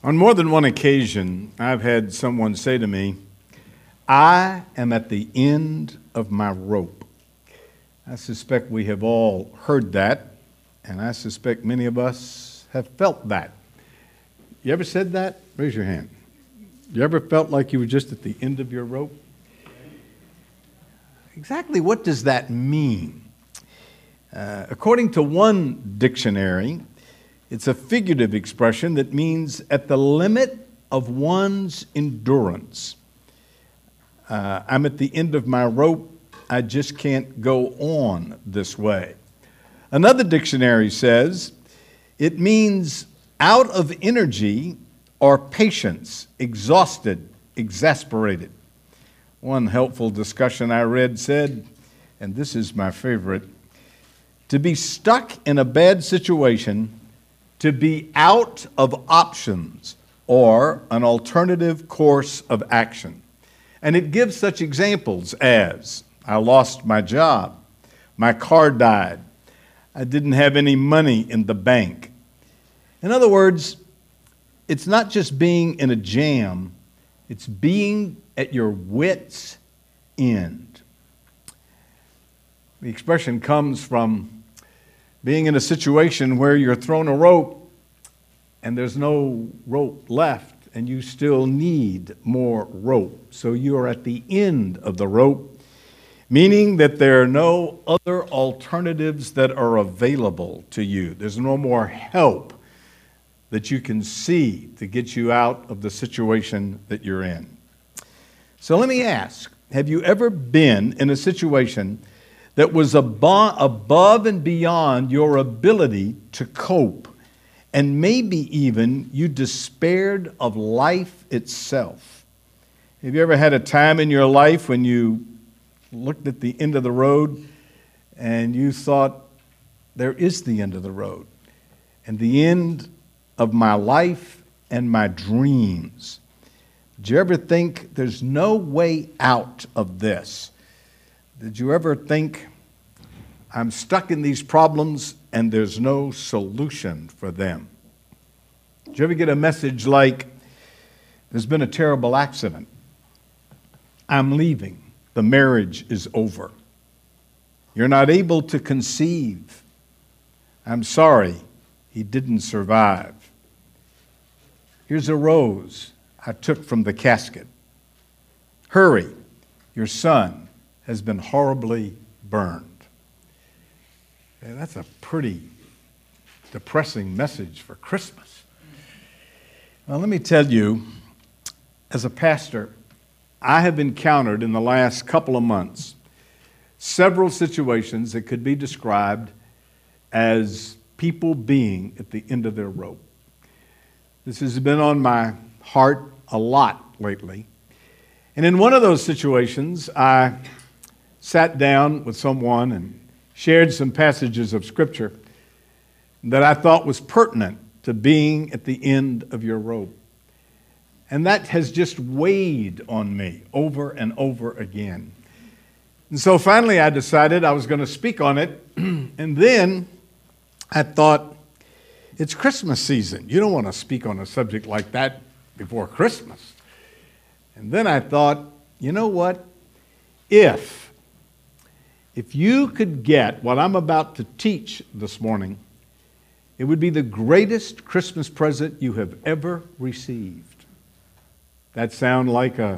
On more than one occasion, I've had someone say to me, I am at the end of my rope. I suspect we have all heard that, and I suspect many of us have felt that. You ever said that? Raise your hand. You ever felt like you were just at the end of your rope? Exactly what does that mean? According to one dictionary, it's a figurative expression that means at the limit of one's endurance. I'm at the end of my rope. I just can't go on this way. Another dictionary says it means out of energy or patience, exhausted, exasperated. One helpful discussion I read said, and this is my favorite, to be stuck in a bad situation, to be out of options or an alternative course of action. And it gives such examples as, I lost my job, my car died, I didn't have any money in the bank. In other words, it's not just being in a jam, it's being at your wit's end. The expression comes from being in a situation where you're thrown a rope and there's no rope left and you still need more rope. So you're at the end of the rope, meaning that there are no other alternatives that are available to you. There's no more help that you can see to get you out of the situation that you're in. So let me ask, have you ever been in a situation that was above and beyond your ability to cope, and maybe even you despaired of life itself? Have you ever had a time in your life when you looked at the end of the road and you thought, there is the end of the road, and the end of my life and my dreams? Did you ever think there's no way out of this? Did you ever think, I'm stuck in these problems and there's no solution for them? Did you ever get a message like, there's been a terrible accident, I'm leaving, the marriage is over, you're not able to conceive, I'm sorry, he didn't survive, here's a rose I took from the casket, hurry, your son has been horribly burned? Yeah, that's a pretty depressing message for Christmas. Now, let me tell you, as a pastor, I have encountered in the last couple of months several situations that could be described as people being at the end of their rope. This has been on my heart a lot lately. And in one of those situations, I sat down with someone and shared some passages of Scripture that I thought was pertinent to being at the end of your rope. And that has just weighed on me over and over again. And so finally I decided I was going to speak on it. And then I thought, it's Christmas season. You don't want to speak on a subject like that before Christmas. And then I thought, you know what? If you could get what I'm about to teach this morning, it would be the greatest Christmas present you have ever received. That sound like an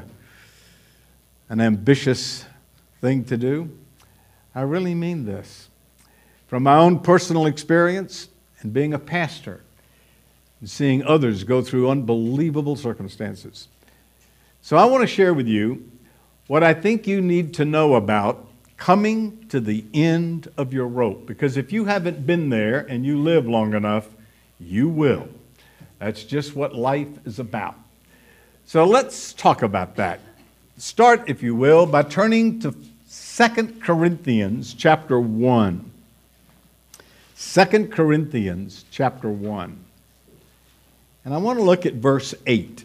ambitious thing to do? I really mean this. From my own personal experience and being a pastor and seeing others go through unbelievable circumstances. So I want to share with you what I think you need to know about coming to the end of your rope. Because if you haven't been there and you live long enough, you will. That's just what life is about. So let's talk about that. Start, if you will, by turning to 2 Corinthians chapter 1. 2 Corinthians chapter 1. And I want to look at verse 8.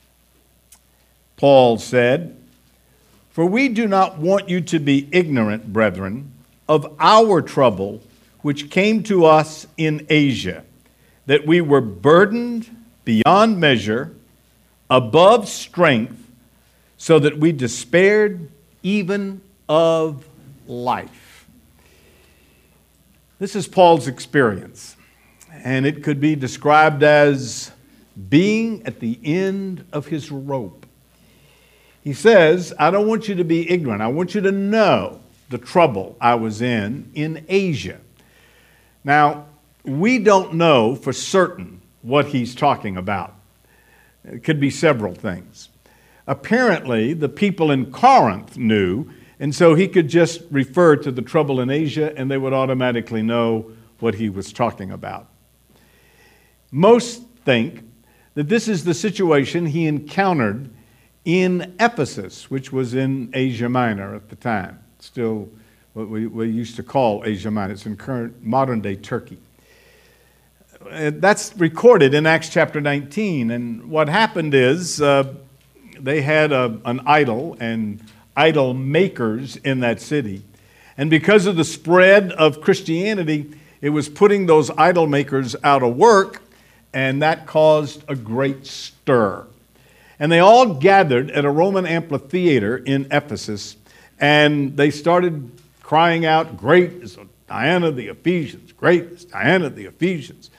Paul said, "For we do not want you to be ignorant, brethren, of our trouble which came to us in Asia, that we were burdened beyond measure, above strength, so that we despaired even of life. This is Paul's experience, and it could be described as being at the end of his rope. He says, I don't want you to be ignorant. I want you to know the trouble I was in Asia. Now, we don't know for certain what he's talking about. It could be several things. Apparently, the people in Corinth knew, and so he could just refer to the trouble in Asia and they would automatically know what he was talking about. Most think that this is the situation he encountered in Ephesus, which was in Asia Minor at the time. Still what we used to call Asia Minor. It's in current modern-day Turkey. That's recorded in Acts chapter 19. And what happened is they had an idol and idol makers in that city. And because of the spread of Christianity, it was putting those idol makers out of work, and that caused a great stir. And they all gathered at a Roman amphitheater in Ephesus, and they started crying out, "Great is Diana of the Ephesians! Great is Diana of the Ephesians!"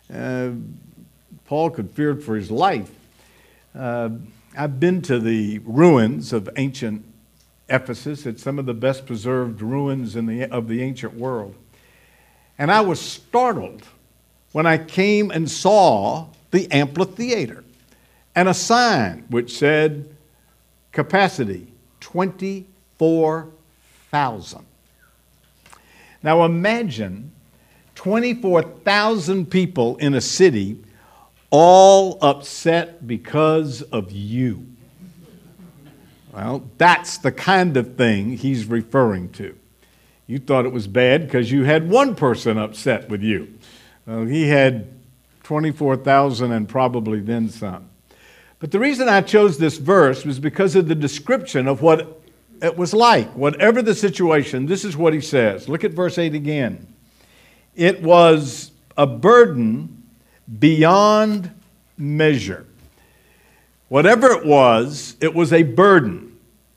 Paul could fear for his life. I've been to the ruins of ancient Ephesus. It's some of the best preserved ruins of the ancient world. And I was startled when I came and saw the amphitheater and a sign which said capacity 24,000. Now imagine 24,000 people in a city all upset because of you. Well, that's the kind of thing he's referring to. You thought it was bad because you had one person upset with you. Well, he had 24,000 and probably then some. But the reason I chose this verse was because of the description of what it was like. Whatever the situation, this is what he says. Look at verse 8 again. It was a burden beyond measure. Whatever it was a burden.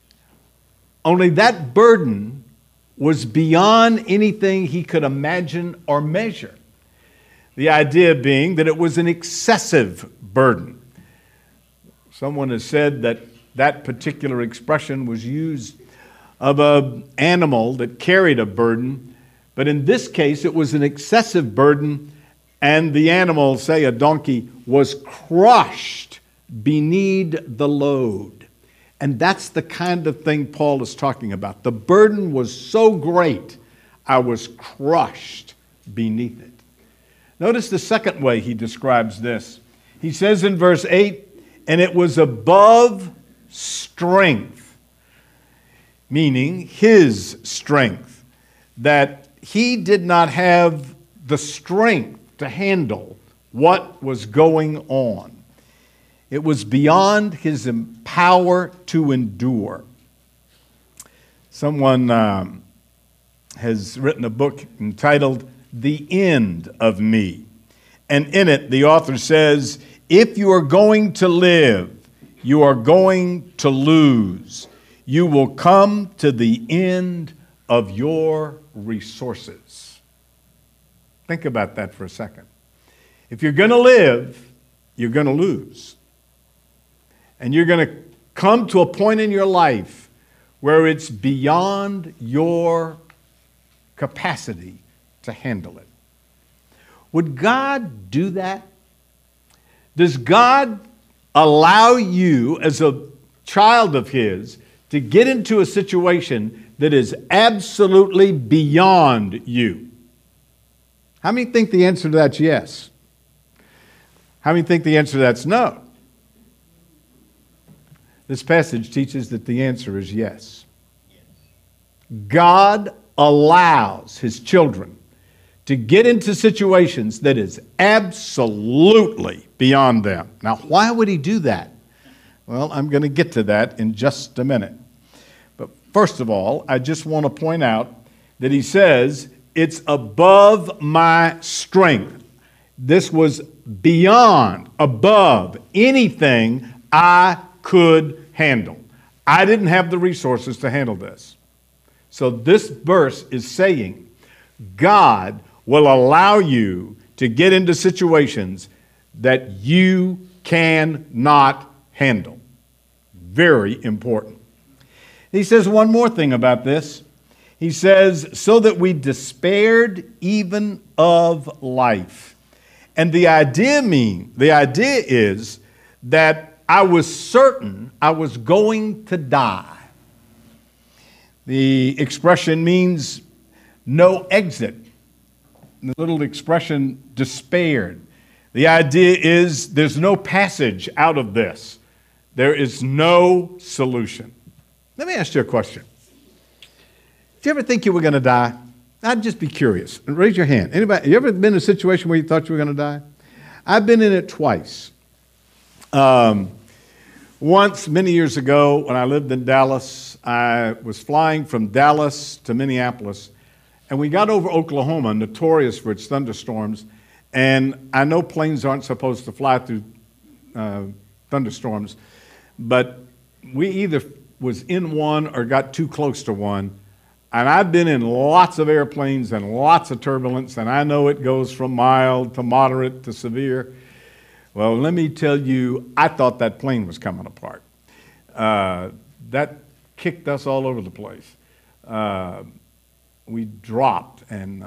Only that burden was beyond anything he could imagine or measure. The idea being that it was an excessive burden. Someone has said that that particular expression was used of an animal that carried a burden, but in this case it was an excessive burden, and the animal, say a donkey, was crushed beneath the load. And that's the kind of thing Paul is talking about. The burden was so great, I was crushed beneath it. Notice the second way he describes this. He says in verse 8, and it was above strength, meaning his strength, that he did not have the strength to handle what was going on. It was beyond his power to endure. Someone has written a book entitled The End of Me. And in it, the author says, if you are going to live, you are going to lose. You will come to the end of your resources. Think about that for a second. If you're going to live, you're going to lose. And you're going to come to a point in your life where it's beyond your capacity to handle it. Would God do that? Does God allow you as a child of His to get into a situation that is absolutely beyond you? How many think the answer to that's yes? How many think the answer to that's no? This passage teaches that the answer is yes. God allows His children to get into situations that is absolutely beyond them. Now, why would He do that? Well, I'm going to get to that in just a minute. But first of all, I just want to point out that He says, it's above my strength. This was beyond, above anything I could handle. I didn't have the resources to handle this. So this verse is saying God will allow you to get into situations that you cannot handle. Very important. He says one more thing about this. He says, so that we despaired even of life. And the idea is that I was certain I was going to die. The expression means no exit. The little expression despaired. The idea is there's no passage out of this. There is no solution. Let me ask you a question. Did you ever think you were going to die? I'd just be curious. Raise your hand. Anybody? You ever been in a situation where you thought you were going to die? I've been in it twice. Once, many years ago, when I lived in Dallas, I was flying from Dallas to Minneapolis, and we got over Oklahoma, notorious for its thunderstorms, and I know planes aren't supposed to fly through thunderstorms, but we either was in one or got too close to one. And I've been in lots of airplanes and lots of turbulence, and I know it goes from mild to moderate to severe. Well, let me tell you, I thought that plane was coming apart. That kicked us all over the place. We dropped, and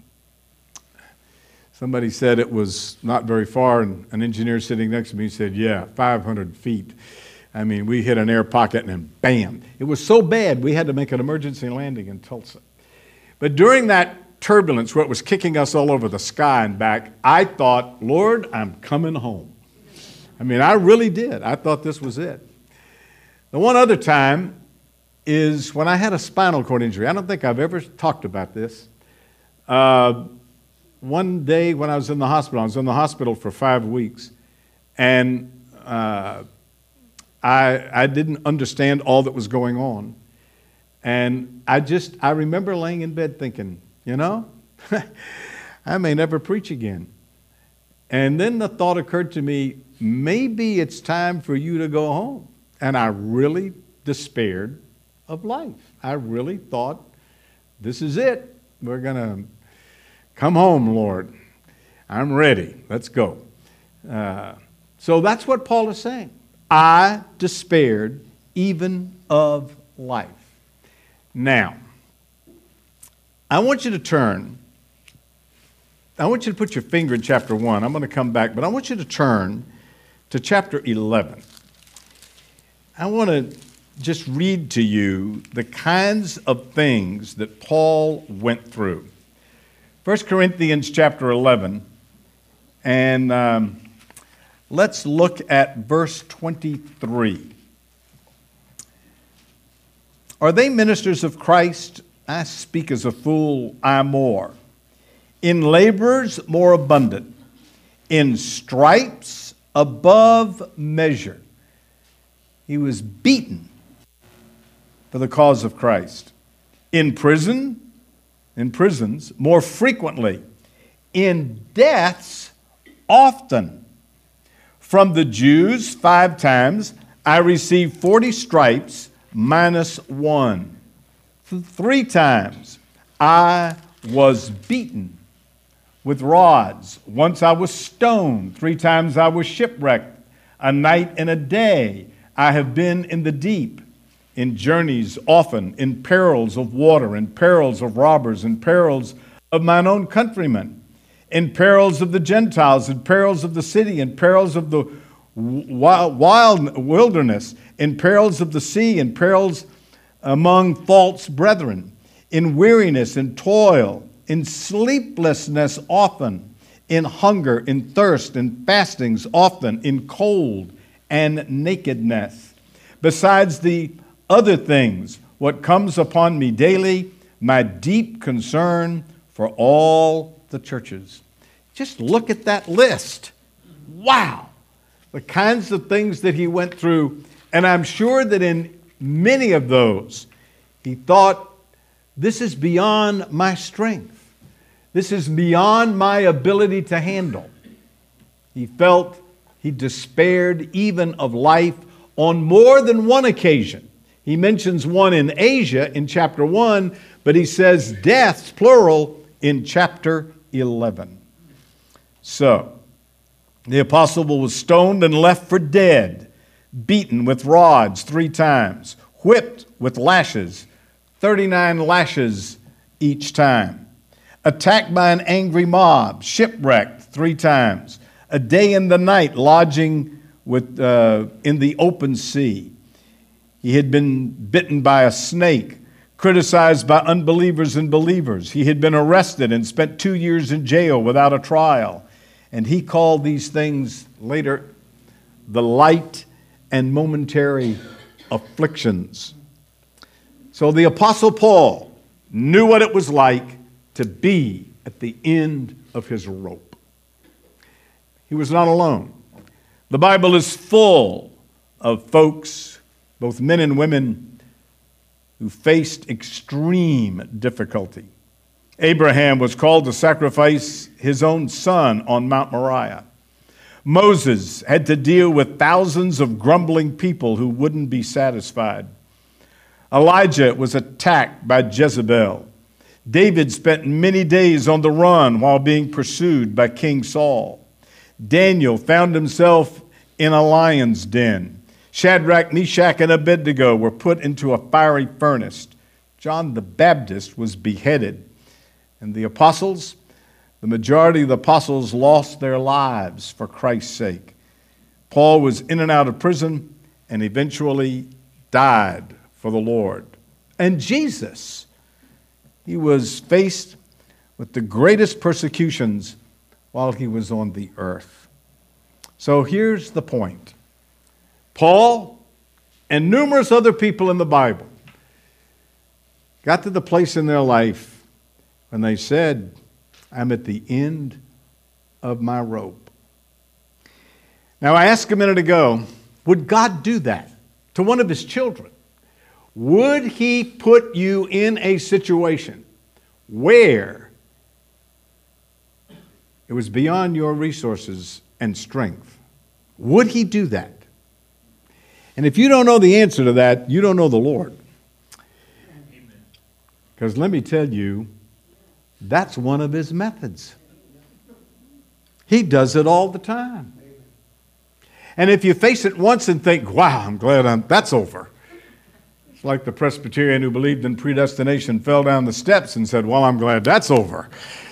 somebody said it was not very far, and an engineer sitting next to me said, yeah, 500 feet. I mean, we hit an air pocket and then bam. It was so bad we had to make an emergency landing in Tulsa. But during that turbulence where it was kicking us all over the sky and back, I thought, Lord, I'm coming home. I mean, I really did. I thought this was it. The one other time is when I had a spinal cord injury. I don't think I've ever talked about this. One day when I was in the hospital for 5 weeks, and I didn't understand all that was going on. And I remember laying in bed thinking, you know, I may never preach again. And then the thought occurred to me, maybe it's time for you to go home. And I really despaired of life. I really thought, this is it. We're going to come home, Lord. I'm ready. Let's go. So that's what Paul is saying. I despaired even of life. Now, I want you to put your finger in chapter 1. I'm going to come back, but I want you to turn to chapter 11. I want to just read to you the kinds of things that Paul went through. 1 Corinthians chapter 11, and let's look at verse 23. Are they ministers of Christ? I speak as a fool, I more. In labors more abundant, in stripes above measure. He was beaten for the cause of Christ. In prisons more frequently. In deaths often. From the Jews 5 times I received 40 stripes minus 1. 3 times I was beaten with rods. Once I was stoned. 3 times I was shipwrecked. A night and a day I have been in the deep. In journeys often, in perils of water, in perils of robbers, in perils of mine own countrymen, in perils of the Gentiles, in perils of the city, in perils of the wild wilderness, in perils of the sea, in perils among false brethren, in weariness and toil, in sleeplessness often, in hunger, in thirst, in fastings often, in cold and nakedness. Besides the other things, what comes upon me daily, my deep concern for all the churches. Just look at that list. Wow. The kinds of things that he went through. And I'm sure that in many of those, he thought, this is beyond my strength. This is beyond my ability to handle. He despaired even of life on more than one occasion. He mentions one in Asia in chapter 1, but he says deaths, plural, in chapter 11. So, the apostle was stoned and left for dead, beaten with rods 3 times, whipped with lashes, 39 lashes each time, attacked by an angry mob, shipwrecked 3 times, a day and the night lodging in the open sea. He had been bitten by a snake, criticized by unbelievers and believers. He had been arrested and spent 2 years in jail without a trial. And he called these things later the light and momentary afflictions. So the Apostle Paul knew what it was like to be at the end of his rope. He was not alone. The Bible is full of folks, both men and women, who faced extreme difficulty. Abraham was called to sacrifice his own son on Mount Moriah. Moses had to deal with thousands of grumbling people who wouldn't be satisfied. Elijah was attacked by Jezebel. David spent many days on the run while being pursued by King Saul. Daniel found himself in a lion's den. Shadrach, Meshach, and Abednego were put into a fiery furnace. John the Baptist was beheaded. And the majority of the apostles lost their lives for Christ's sake. Paul was in and out of prison and eventually died for the Lord. And Jesus, he was faced with the greatest persecutions while he was on the earth. So here's the point. Paul and numerous other people in the Bible got to the place in their life when they said, I'm at the end of my rope. Now, I asked a minute ago, would God do that to one of his children? Would he put you in a situation where it was beyond your resources and strength? Would he do that? And if you don't know the answer to that, you don't know the Lord. Because let me tell you, that's one of his methods. He does it all the time. And if you face it once and think, wow, I'm glad that's over. It's like the Presbyterian who believed in predestination fell down the steps and said, well, I'm glad that's over.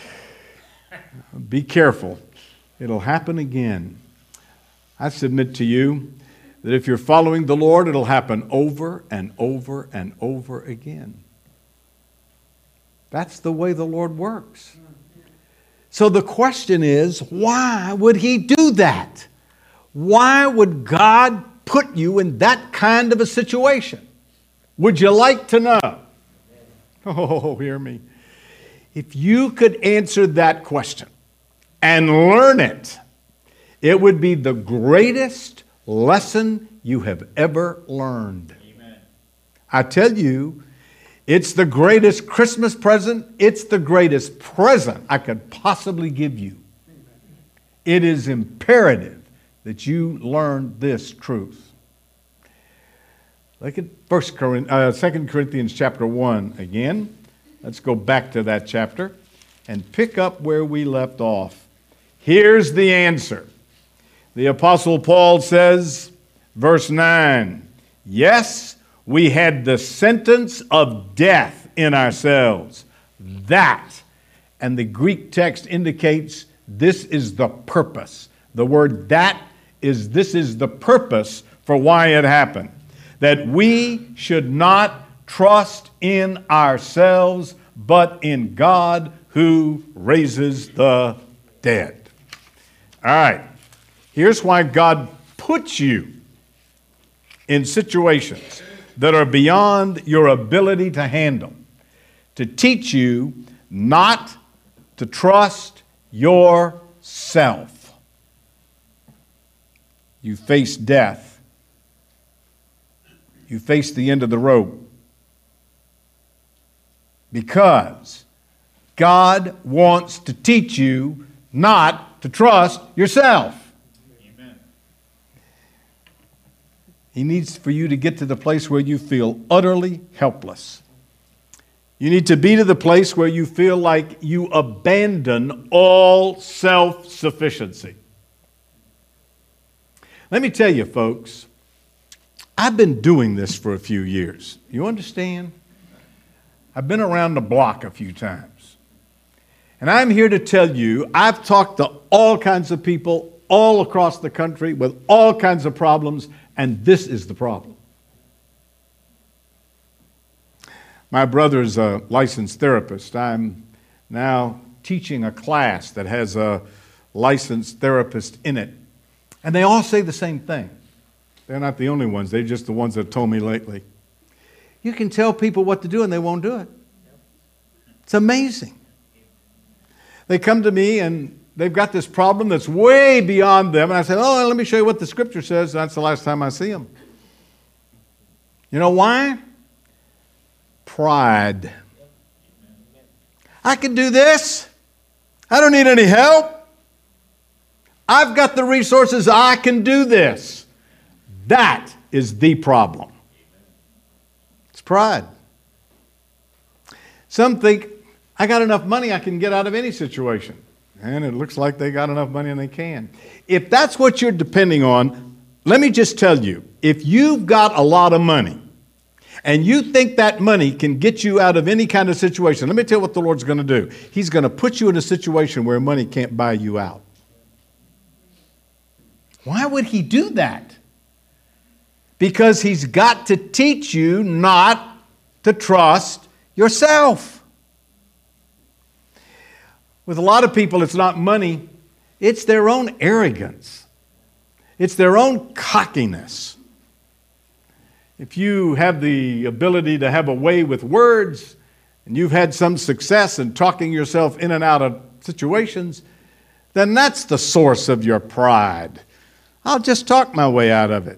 Be careful. It'll happen again. I submit to you that if you're following the Lord, it'll happen over and over and over again. That's the way the Lord works. So the question is, why would he do that? Why would God put you in that kind of a situation? Would you like to know? Oh, hear me. If you could answer that question and learn it, it would be the greatest lesson you have ever learned. Amen. I tell you, it's the greatest Christmas present. It's the greatest present I could possibly give you. Amen. It is imperative that you learn this truth. Look at 2 Corinthians chapter 1 again. Let's go back to that chapter and pick up where we left off. Here's the answer. The Apostle Paul says, verse 9, yes, we had the sentence of death in ourselves. That, and the Greek text indicates this is the purpose. The word that is, this is the purpose for why it happened. That we should not trust in ourselves, but in God who raises the dead. All right. Here's why God puts you in situations that are beyond your ability to handle, to teach you not to trust yourself. You face death. You face the end of the rope. Because God wants to teach you not to trust yourself. He needs for you to get to the place where you feel utterly helpless. You need to be to the place where you feel like you abandon all self-sufficiency. Let me tell you, folks, I've been doing this for a few years. You understand? I've been around the block a few times. And I'm here to tell you, I've talked to all kinds of people all across the country with all kinds of problems, and this is the problem. My brother's a licensed therapist. I'm now teaching a class that has a licensed therapist in it. And they all say the same thing. They're not the only ones. They're just the ones that have told me lately. You can tell people what to do and they won't do it. It's amazing. They come to me and they've got this problem that's way beyond them. And I say, oh, let me show you what the Scripture says. That's the last time I see them. You know why? Pride. I can do this. I don't need any help. I've got the resources. I can do this. That is the problem. It's pride. Some think, I got enough money, I can get out of any situation. And it looks like they got enough money and they can. If that's what you're depending on, let me just tell you, if you've got a lot of money and you think that money can get you out of any kind of situation, let me tell you what the Lord's going to do. He's going to put you in a situation where money can't buy you out. Why would He do that? Because He's got to teach you not to trust yourself. With a lot of people, it's not money, it's their own arrogance. It's their own cockiness. If you have the ability to have a way with words, and you've had some success in talking yourself in and out of situations, then that's the source of your pride. I'll just talk my way out of it.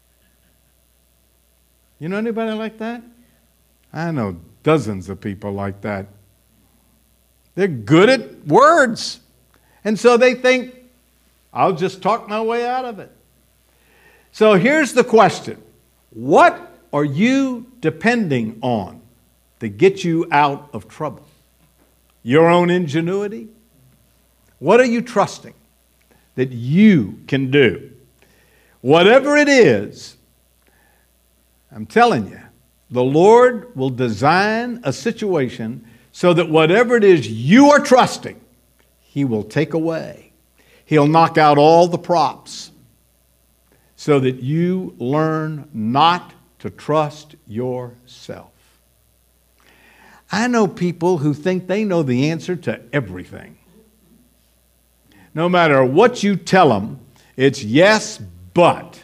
You know anybody like that? I know dozens of people like that. They're good at words. And so they think, I'll just talk my way out of it. So here's the question. What are you depending on to get you out of trouble? Your own ingenuity? What are you trusting that you can do? Whatever it is, I'm telling you, the Lord will design a situation so that whatever it is you are trusting, He will take away. He'll knock out all the props so that you learn not to trust yourself. I know people who think they know the answer to everything. No matter what you tell them, it's yes, but.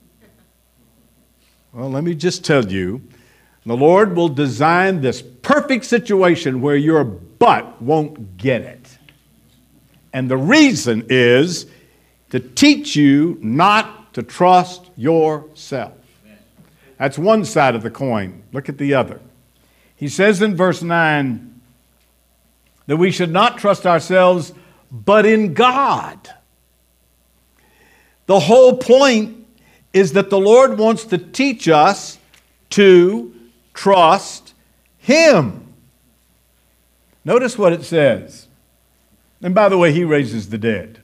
Well, let me just tell you, the Lord will design this perfect situation where your but won't get it. And the reason is to teach you not to trust yourself. That's one side of the coin. Look at the other. He says in verse 9 that we should not trust ourselves, but in God. The whole point is that the Lord wants to teach us to trust Him. Notice what it says. And by the way, He raises the dead.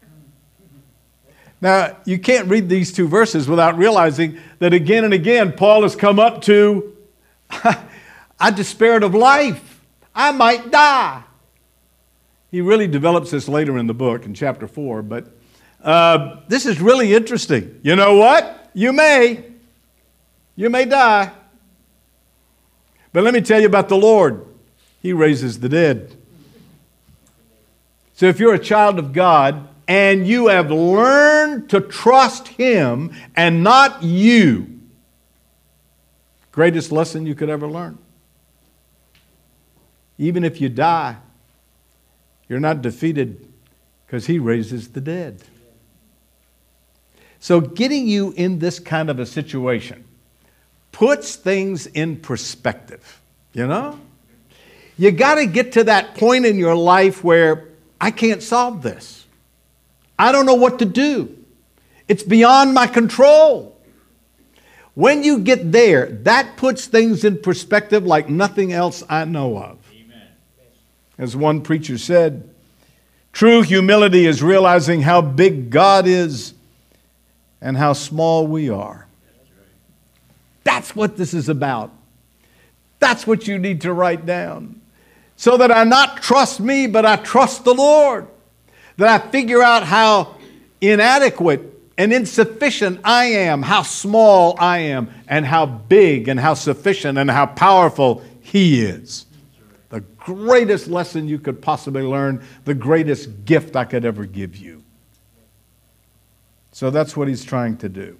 Now, you can't read these two verses without realizing that again and again, Paul has come up to, I despaired of life. I might die. He really develops this later in the book, in chapter 4, but this is really interesting. You know what? You may die. But let me tell you about the Lord. He raises the dead. So if you're a child of God and you have learned to trust Him and not you, greatest lesson you could ever learn. Even if you die, you're not defeated because He raises the dead. So getting you in this kind of a situation puts things in perspective, you know? You got to get to that point in your life where I can't solve this. I don't know what to do. It's beyond my control. When you get there, that puts things in perspective like nothing else I know of. Amen. As one preacher said, true humility is realizing how big God is and how small we are. That's what this is about. That's what you need to write down. So that I not trust me, but I trust the Lord. That I figure out how inadequate and insufficient I am, how small I am, and how big and how sufficient and how powerful He is. The greatest lesson you could possibly learn, the greatest gift I could ever give you. So that's what he's trying to do.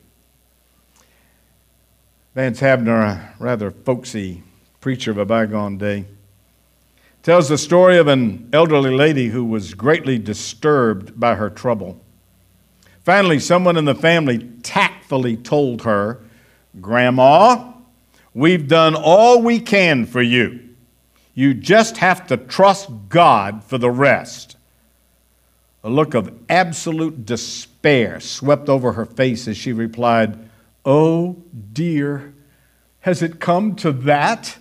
Vance Havner, a rather folksy preacher of a bygone day, tells the story of an elderly lady who was greatly disturbed by her trouble. Finally, someone in the family tactfully told her, "Grandma, we've done all we can for you. You just have to trust God for the rest." A look of absolute despair swept over her face as she replied, "Oh dear, has it come to that?"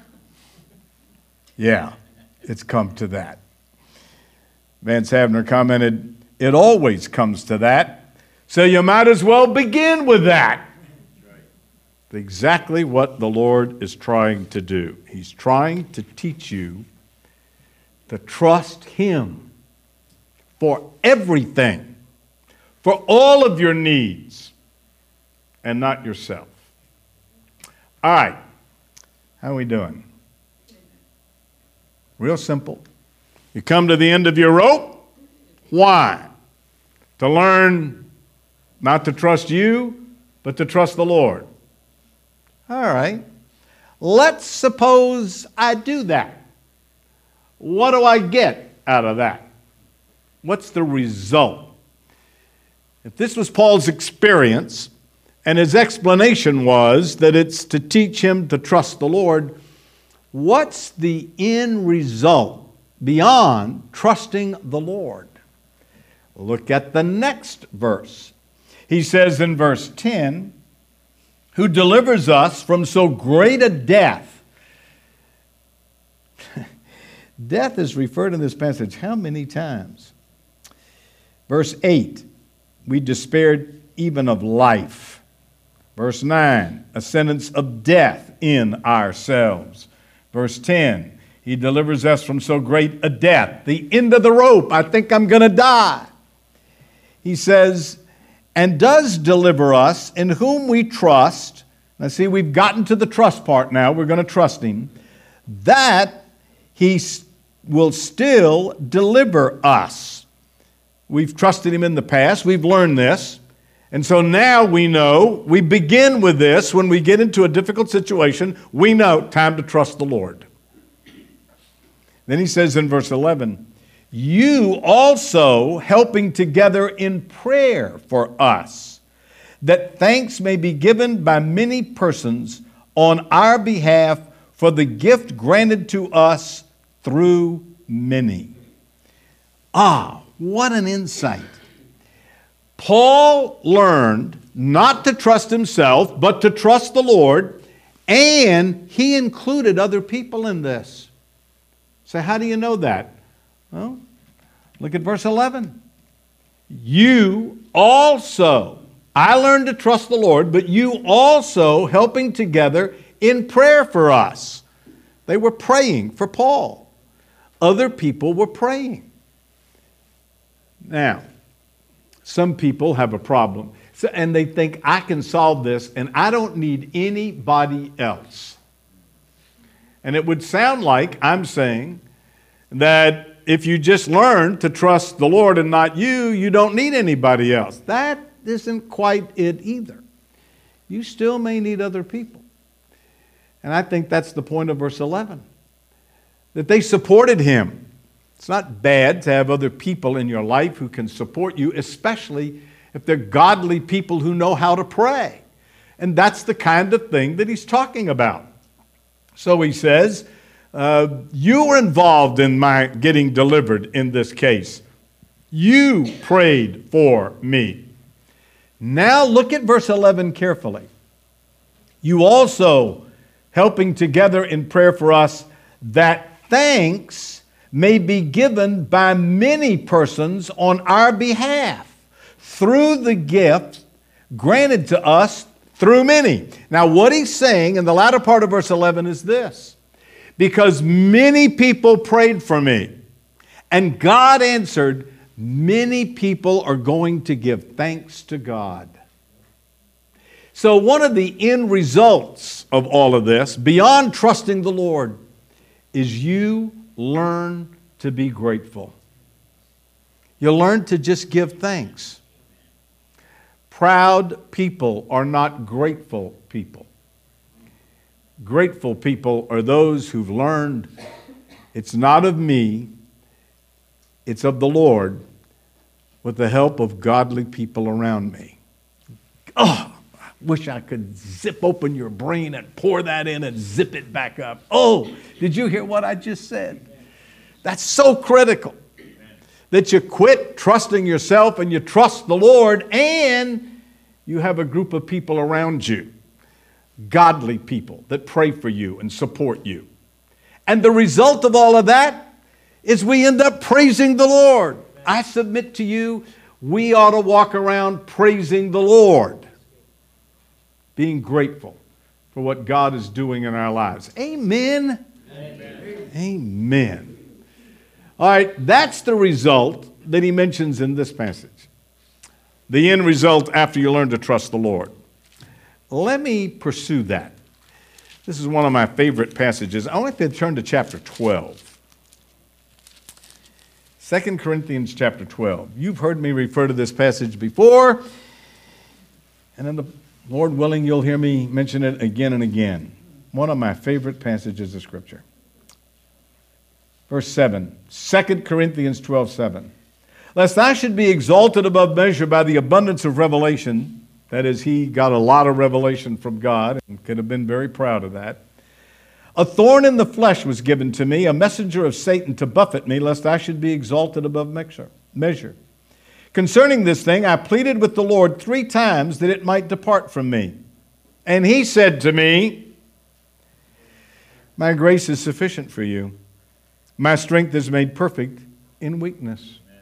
Yeah, it's come to that. Vance Havner commented, "It always comes to that, so you might as well begin with that." Exactly what the Lord is trying to do. He's trying to teach you to trust Him for everything, for all of your needs, and not yourself. All right, how are we doing? Real simple. You come to the end of your rope. Why? To learn not to trust you, but to trust the Lord. All right. Let's suppose I do that. What do I get out of that? What's the result? If this was Paul's experience, and his explanation was that it's to teach him to trust the Lord, what's the end result beyond trusting the Lord? Look at the next verse. He says in verse 10, "Who delivers us from so great a death." Death is referred in this passage how many times? Verse 8, "We despaired even of life." Verse 9, "A sentence of death in ourselves." Verse 10, "He delivers us from so great a death." The end of the rope. I think I'm going to die. He says, "And does deliver us, in whom we trust." Now see, we've gotten to the trust part now. We're going to trust Him. "That He will still deliver us." We've trusted Him in the past. We've learned this. And so now we know, we begin with this. When we get into a difficult situation, we know time to trust the Lord. Then he says in verse 11, "You also helping together in prayer for us, that thanks may be given by many persons on our behalf for the gift granted to us through many." Ah, what an insight. Paul learned not to trust himself, but to trust the Lord, and he included other people in this. So how do you know that? Well, look at verse 11. "You also," I learned to trust the Lord, "but you also helping together in prayer for us." They were praying for Paul. Other people were praying. Now, some people have a problem, and they think, I can solve this, and I don't need anybody else. And it would sound like I'm saying that if you just learn to trust the Lord and not you, you don't need anybody else. That isn't quite it either. You still may need other people. And I think that's the point of verse 11, that they supported him. It's not bad to have other people in your life who can support you, especially if they're godly people who know how to pray. And that's the kind of thing that he's talking about. So he says, you were involved in my getting delivered in this case. You prayed for me. Now look at verse 11 carefully. You also helping together in prayer for us, that thanks may be given by many persons on our behalf through the gift granted to us through many. Now, what he's saying in the latter part of verse 11 is this: because many people prayed for me and God answered, many people are going to give thanks to God. So one of the end results of all of this, beyond trusting the Lord, is you learn to be grateful. You learn to just give thanks. Proud people are not grateful people. Grateful people are those who've learned it's not of me, it's of the Lord, with the help of godly people around me. Oh, I wish I could zip open your brain and pour that in and zip it back up. Oh, did you hear what I just said? That's so critical, that you quit trusting yourself and you trust the Lord, and you have a group of people around you, godly people that pray for you and support you. And the result of all of that is we end up praising the Lord. I submit to you, we ought to walk around praising the Lord, being grateful for what God is doing in our lives. Amen? Amen. Amen. All right, that's the result that he mentions in this passage. The end result after you learn to trust the Lord. Let me pursue that. This is one of my favorite passages. I want to turn to chapter 12. 2 Corinthians chapter 12. You've heard me refer to this passage before, and then the Lord willing, you'll hear me mention it again and again. One of my favorite passages of Scripture. Verse 7, 2 Corinthians 12:7. Lest I should be exalted above measure by the abundance of revelation, that is, he got a lot of revelation from God and could have been very proud of that. A thorn in the flesh was given to me, a messenger of Satan to buffet me, lest I should be exalted above measure. Concerning this thing, I pleaded with the Lord 3 times that it might depart from me. And he said to me, my grace is sufficient for you. My strength is made perfect in weakness. Amen.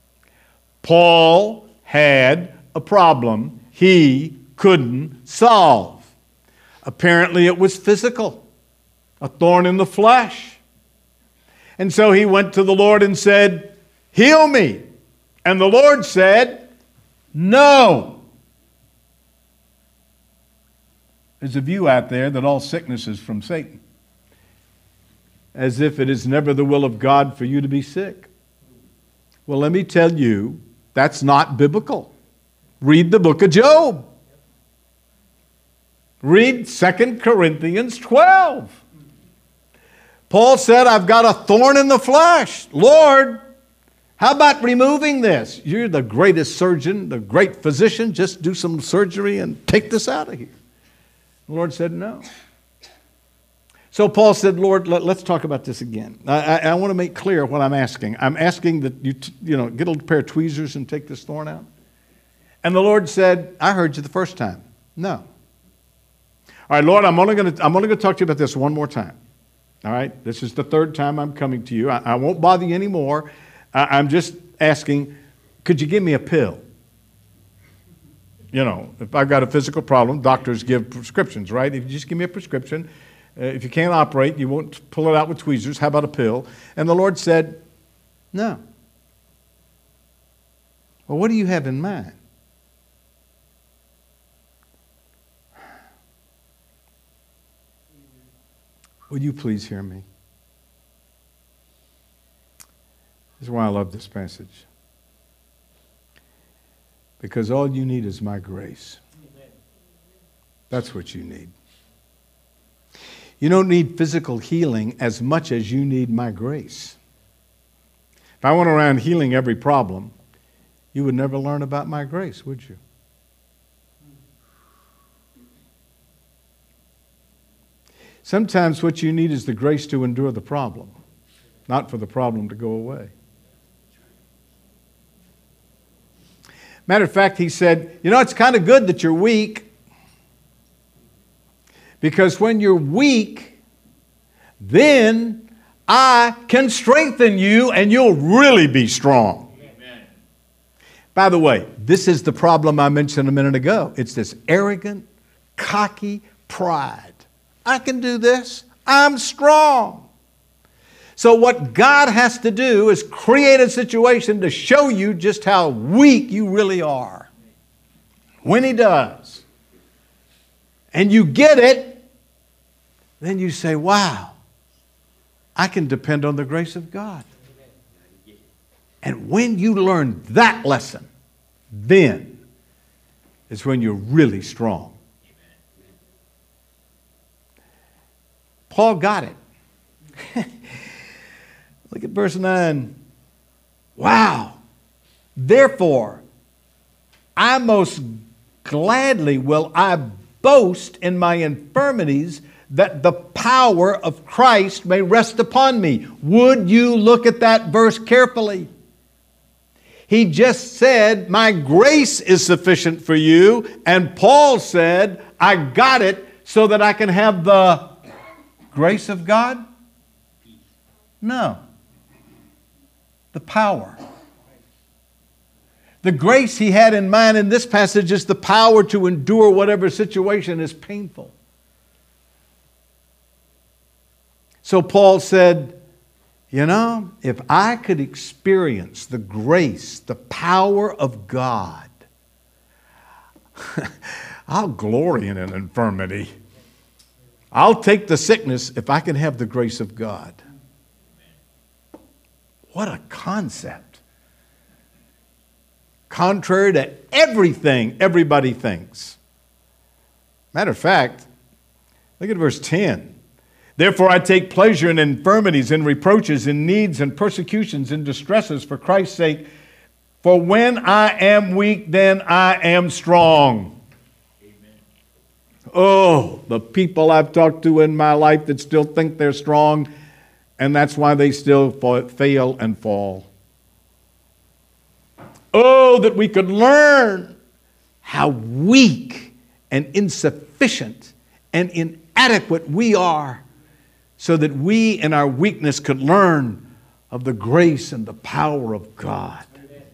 Paul had a problem he couldn't solve. Apparently it was physical, a thorn in the flesh. And so he went to the Lord and said, heal me. And the Lord said, no. There's a view out there that all sickness is from Satan, as if it is never the will of God for you to be sick. Well, let me tell you, that's not biblical. Read the book of Job. Read 2 Corinthians 12. Paul said, I've got a thorn in the flesh. Lord, how about removing this? You're the greatest surgeon, the great physician. Just do some surgery and take this out of here. The Lord said, no. So Paul said, Lord, let's talk about this again. I want to make clear what I'm asking. I'm asking that you get a pair of tweezers and take this thorn out. And the Lord said, I heard you the first time. No. All right, Lord, I'm only going to talk to you about this one more time. All right? This is the 3rd time I'm coming to you. I won't bother you anymore. I'm just asking, could you give me a pill? You know, if I've got a physical problem, doctors give prescriptions, right? If you just give me a prescription, if you can't operate, you won't pull it out with tweezers. How about a pill? And the Lord said, no. Well, what do you have in mind? Would you please hear me? This is why I love this passage. Because all you need is my grace. That's what you need. You don't need physical healing as much as you need my grace. If I went around healing every problem, you would never learn about my grace, would you? Sometimes what you need is the grace to endure the problem, not for the problem to go away. Matter of fact, he said, it's kind of good that you're weak. Because when you're weak, then I can strengthen you and you'll really be strong. Amen. By the way, this is the problem I mentioned a minute ago. It's this arrogant, cocky pride. I can do this. I'm strong. So what God has to do is create a situation to show you just how weak you really are. When He does, and you get it, then you say, wow, I can depend on the grace of God. And when you learn that lesson, then is when you're really strong. Paul got it. Look at verse 9. Wow. Therefore, I most gladly will I boast in my infirmities, that the power of Christ may rest upon me. Would you look at that verse carefully? He just said, my grace is sufficient for you. And Paul said, I got it so that I can have the grace of God? No. The power. The grace he had in mind in this passage is the power to endure whatever situation is painful. So Paul said, you know, if I could experience the grace, the power of God, I'll glory in an infirmity. I'll take the sickness if I can have the grace of God. What a concept. Contrary to everything everybody thinks. Matter of fact, look at verse 10. Therefore I take pleasure in infirmities, in reproaches, in needs, and persecutions, in distresses for Christ's sake. For when I am weak, then I am strong. Amen. Oh, the people I've talked to in my life that still think they're strong, and that's why they still fail and fall. Oh, that we could learn how weak and insufficient and inadequate we are, so that we in our weakness could learn of the grace and the power of God.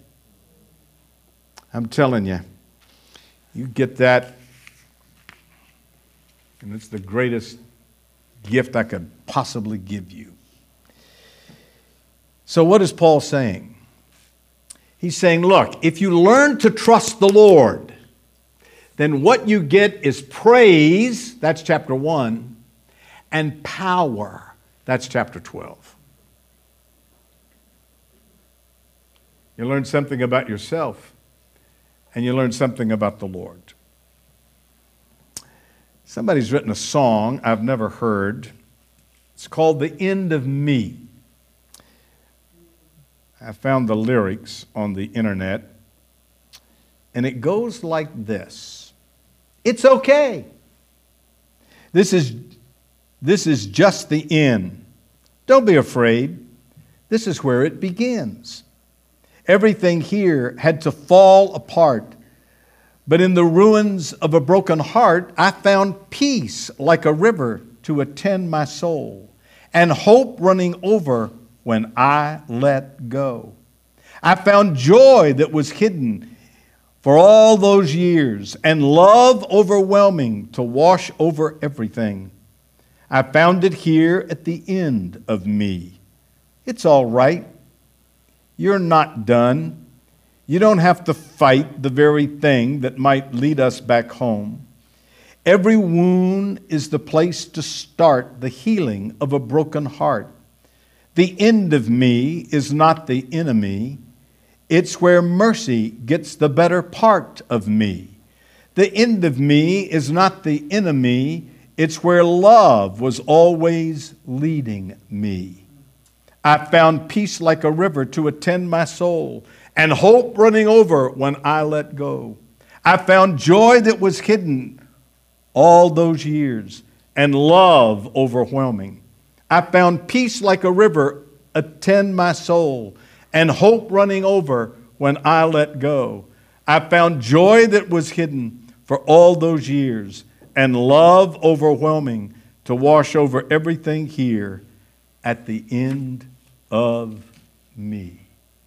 I'm telling you, you get that, and it's the greatest gift I could possibly give you. So what is Paul saying? He's saying, look, if you learn to trust the Lord, then what you get is praise, that's chapter 1, and power, that's chapter 12. You learn something about yourself, and you learn something about the Lord. Somebody's written a song I've never heard. It's called The End of Me. I found the lyrics on the internet, and it goes like this. It's okay. This is just the end. Don't be afraid. This is where it begins. Everything here had to fall apart, but in the ruins of a broken heart, I found peace like a river to attend my soul, and hope running over when I let go. I found joy that was hidden for all those years, and love overwhelming to wash over everything. I found it here at the end of me. It's all right. You're not done. You don't have to fight the very thing that might lead us back home. Every wound is the place to start the healing of a broken heart. The end of me is not the enemy. It's where mercy gets the better part of me. The end of me is not the enemy. It's where love was always leading me. I found peace like a river to attend my soul, and hope running over when I let go. I found joy that was hidden all those years, and love overwhelming. I found peace like a river attend my soul, and hope running over when I let go. I found joy that was hidden for all those years, and love overwhelming to wash over everything here at the end of me.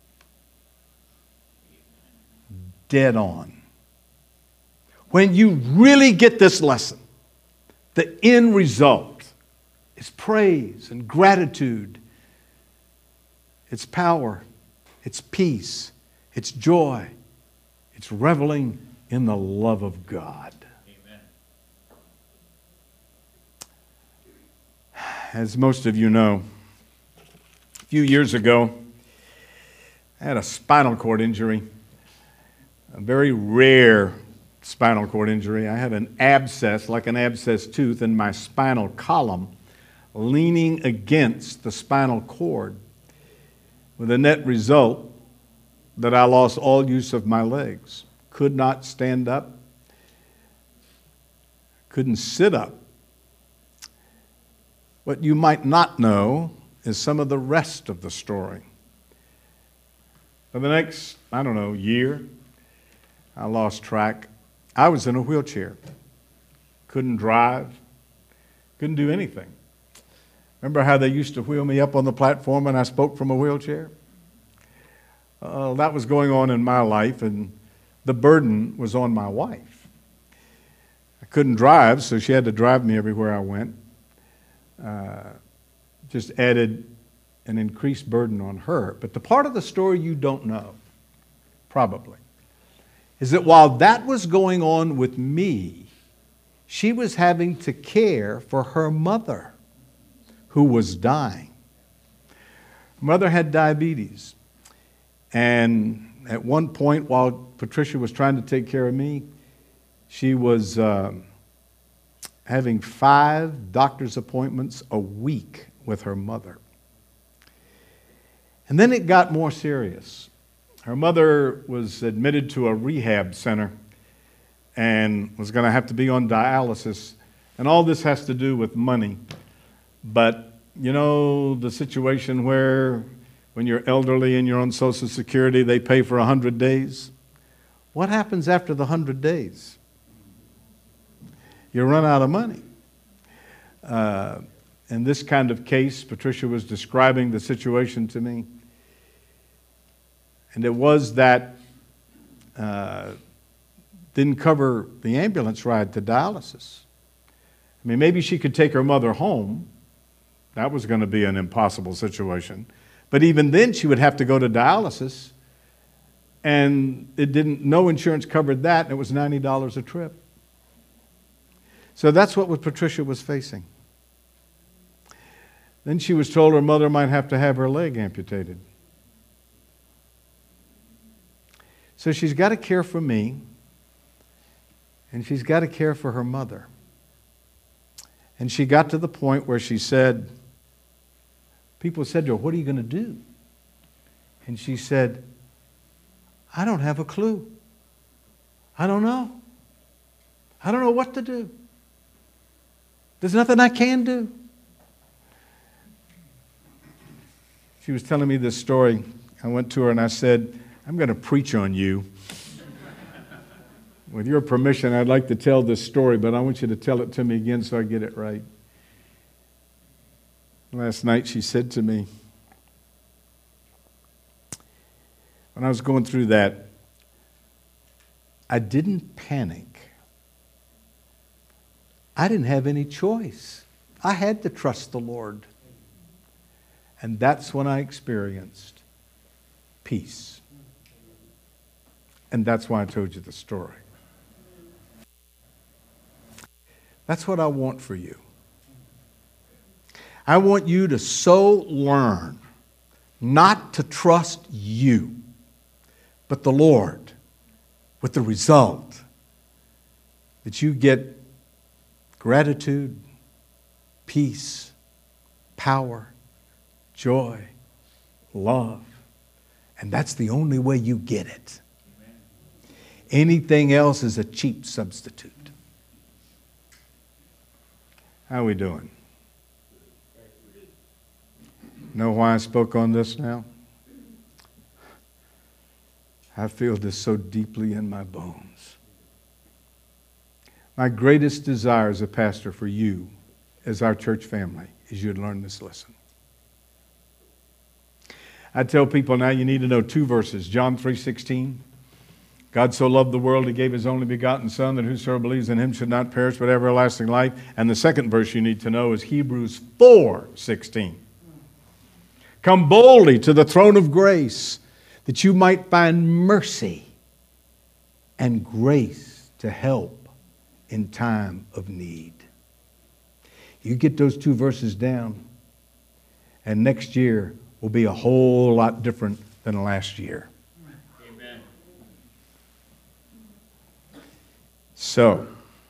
Dead on. When you really get this lesson, the end result is praise and gratitude. It's power, it's peace, it's joy, it's reveling in the love of God. Amen. As most of you know, a few years ago, I had a spinal cord injury, a very rare spinal cord injury. I had an abscess, like an abscess tooth, in my spinal column, leaning against the spinal cord, with the net result that I lost all use of my legs. Could not stand up, couldn't sit up. What you might not know is some of the rest of the story. For the next, year, I lost track. I was in a wheelchair. Couldn't drive, couldn't do anything. Remember how they used to wheel me up on the platform and I spoke from a wheelchair? That was going on in my life, and the burden was on my wife. I couldn't drive, so she had to drive me everywhere I went. Just added an increased burden on her. But the part of the story you don't know, probably, is that while that was going on with me, she was having to care for her mother, who was dying. Mother had diabetes. And at one point, while Patricia was trying to take care of me, she was having 5 doctor's appointments a week with her mother. And then it got more serious. Her mother was admitted to a rehab center and was going to have to be on dialysis. And all this has to do with money. But you know the situation where when you're elderly and you're on Social Security, they pay for 100 days? What happens after the 100 days? You run out of money. In this kind of case, Patricia was describing the situation to me. And it was that didn't cover the ambulance ride to dialysis. I mean, maybe she could take her mother home. That was going to be an impossible situation. But even then, she would have to go to dialysis, and no insurance covered that, and it was $90 a trip. So that's what Patricia was facing. Then she was told her mother might have to have her leg amputated. So she's got to care for me, and she's got to care for her mother. And she got to the point where she said, people said to her, "What are you going to do?" And she said, "I don't have a clue. I don't know. I don't know what to do. There's nothing I can do." She was telling me this story. I went to her and I said, "I'm going to preach on you. With your permission, I'd like to tell this story, but I want you to tell it to me again so I get it right." Last night she said to me, when I was going through that, I didn't panic. I didn't have any choice. I had to trust the Lord. And that's when I experienced peace. And that's why I told you the story. That's what I want for you. I want you to so learn not to trust you, but the Lord, with the result that you get gratitude, peace, power, joy, love. And that's the only way you get it. Anything else is a cheap substitute. How are we doing? Know why I spoke on this now? I feel this so deeply in my bones. My greatest desire as a pastor for you, as our church family, is you'd learn this lesson. I tell people now you need to know 2 verses. John 3:16. God so loved the world, he gave his only begotten Son, that whosoever believes in him should not perish but have everlasting life. And the second verse you need to know is Hebrews 4:16. Come boldly to the throne of grace, that you might find mercy and grace to help in time of need. You get those 2 verses down, and next year will be a whole lot different than last year. Amen. So,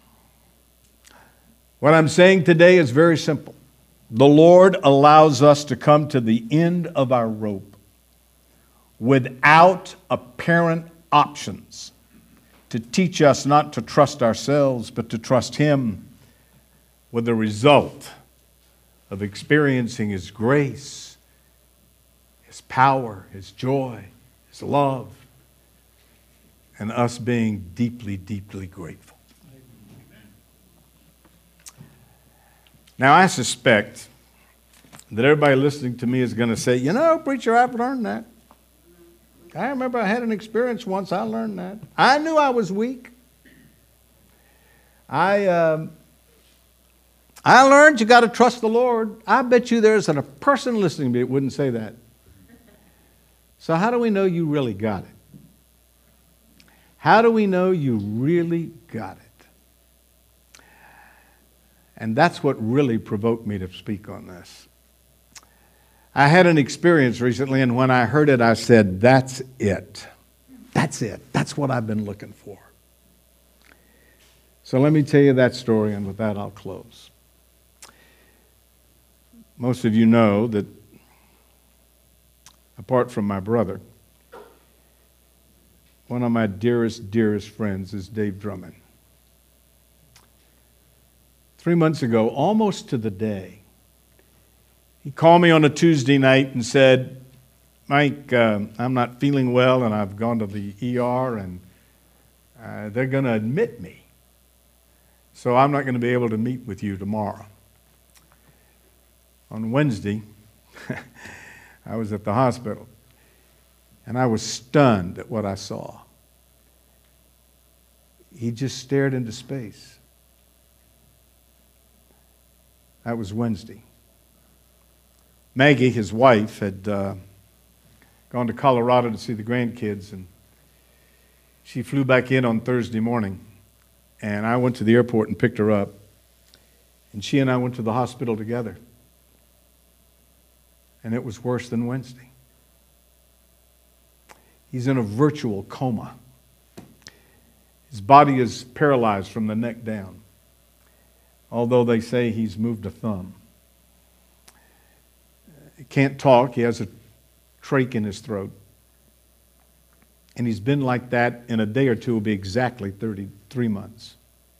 what I'm saying today is very simple. The Lord allows us to come to the end of our rope without apparent options to teach us not to trust ourselves, but to trust Him, with the result of experiencing His grace, His power, His joy, His love, and us being deeply, deeply grateful. Now, I suspect that everybody listening to me is going to say, you know, preacher, I've learned that. I remember I had an experience once, I learned that. I knew I was weak. I learned you got to trust the Lord. I bet you there's a person listening to me that wouldn't say that. So how do we know you really got it? How do we know you really got it? And that's what really provoked me to speak on this. I had an experience recently, and when I heard it, I said, that's it. That's it. That's what I've been looking for. So let me tell you that story, and with that, I'll close. Most of you know that, apart from my brother, one of my dearest, dearest friends is Dave Drummond. 3 months ago, almost to the day, he called me on a Tuesday night and said, Mike, I'm not feeling well, and I've gone to the ER, and they're going to admit me. So I'm not going to be able to meet with you tomorrow. On Wednesday, I was at the hospital, and I was stunned at what I saw. He just stared into space. That was Wednesday. Maggie, his wife, had gone to Colorado to see the grandkids, and she flew back in on Thursday morning, and I went to the airport and picked her up, and she and I went to the hospital together, and it was worse than Wednesday. He's in a virtual coma. His body is paralyzed from the neck down, although they say he's moved a thumb. He can't talk. He has a trach in his throat. And he's been like that. In a day or two, will be exactly 33 months.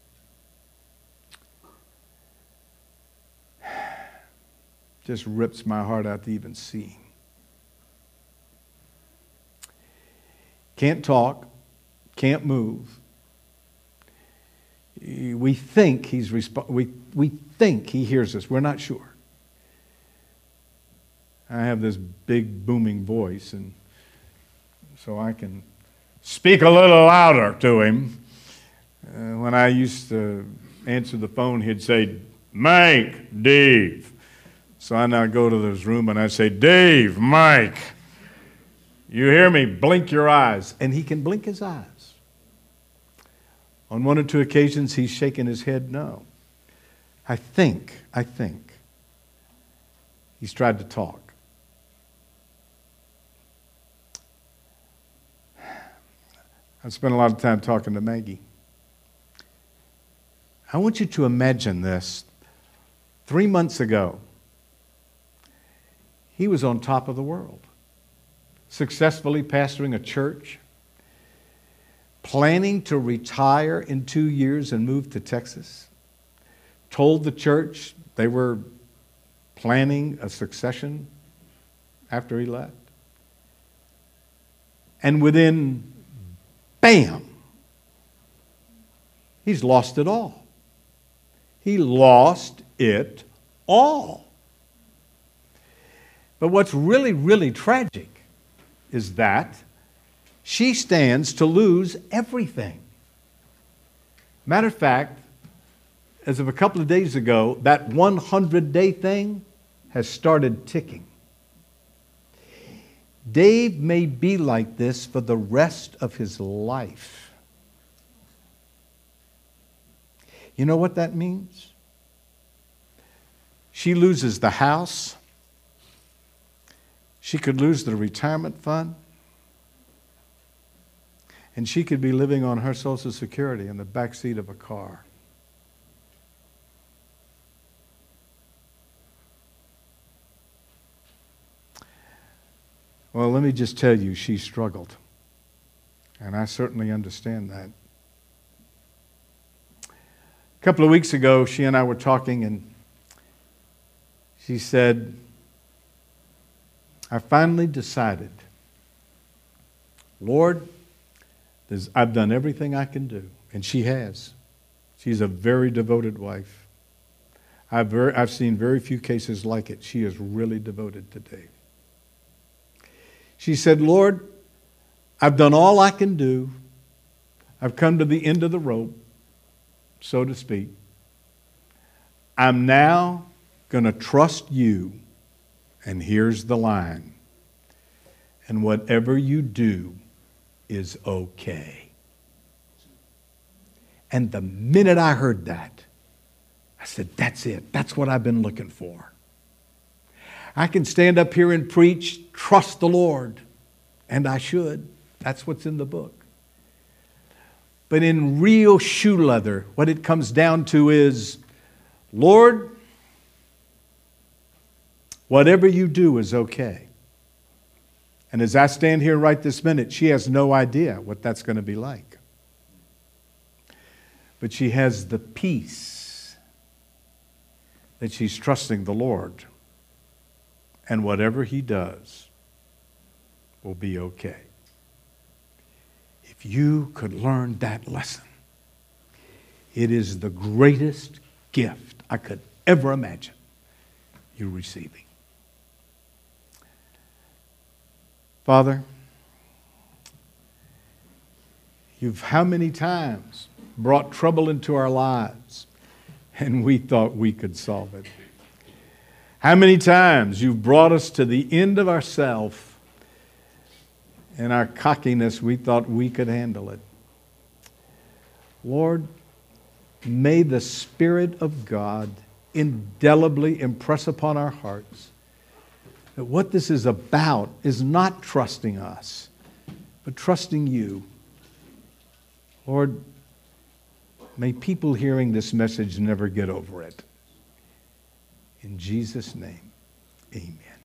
Just rips my heart out to even see him. Can't talk, can't move. We think we think he hears us. We're not sure. I have this big booming voice, and so I can speak a little louder to him. When I used to answer the phone, he'd say, Mike, Dave. So I now go to his room and I say, Dave, Mike, you hear me? Blink your eyes. And he can blink his eyes. On 1 or 2 occasions, he's shaking his head no. I think he's tried to talk. I've spent a lot of time talking to Maggie. I want you to imagine this. 3 months ago, he was on top of the world, successfully pastoring a church, planning to retire in 2 years and move to Texas, told the church they were planning a succession after he left. And within, bam, He's lost it all. He lost it all. But what's really, really tragic is that she stands to lose everything. Matter of fact, as of a couple of days ago, that 100-day thing has started ticking. Dave may be like this for the rest of his life. You know what that means? She loses the house. She could lose the retirement fund. And she could be living on her Social Security in the back seat of a car. Well, let me just tell you, she struggled. And I certainly understand that. A couple of weeks ago, she and I were talking, and she said, I finally decided, Lord, I've done everything I can do. And she has. She's a very devoted wife. I've seen very few cases like it. She is really devoted to Dave. She said, Lord, I've done all I can do. I've come to the end of the rope, so to speak. I'm now going to trust you. And here's the line. And whatever you do is okay. And the minute I heard that, I said, that's it. That's what I've been looking for. I can stand up here and preach, trust the Lord, and I should. That's what's in the book. But in real shoe leather, what it comes down to is, Lord, whatever you do is okay. And as I stand here right this minute, she has no idea what that's going to be like. But she has the peace that she's trusting the Lord. And whatever He does will be okay. If you could learn that lesson, it is the greatest gift I could ever imagine you receiving. Father, you've how many times brought trouble into our lives and we thought we could solve it? How many times you've brought us to the end of ourselves and our cockiness, we thought we could handle it. Lord, may the Spirit of God indelibly impress upon our hearts that what this is about is not trusting us, but trusting you. Lord, may people hearing this message never get over it. In Jesus' name, amen.